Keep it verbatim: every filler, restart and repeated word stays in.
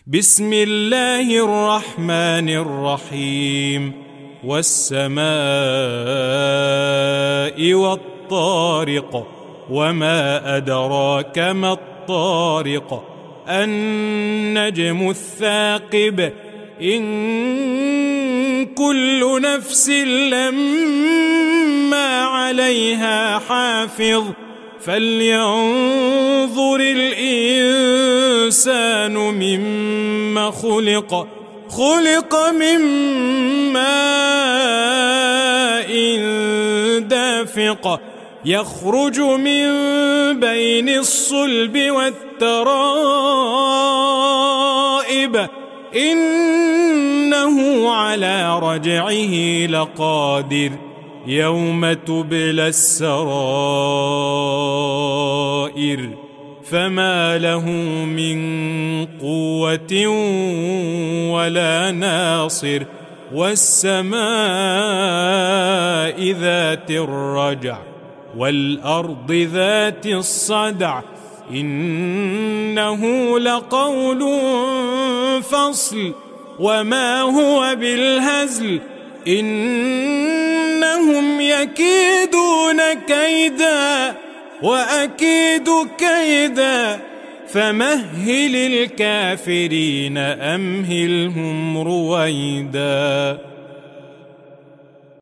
بسم الله الرحمن الرحيم والسماء والطارق وما أدراك ما الطارق النجم الثاقب إن كل نفس لما عليها حافظ فلينظر الإنسان مما خلق خلق من ماء دافق يخرج من بين الصلب والترائب إنه على رجعه لقادر يوم تبلى السرائر فما له من قوة ولا ناصر والسماء ذات الرجع والأرض ذات الصدع إنه لقول فصل وما هو بالهزل إنهم يكيدون كيدا وأكيد كيدا فمهل الكافرين أمهلهم رويدا.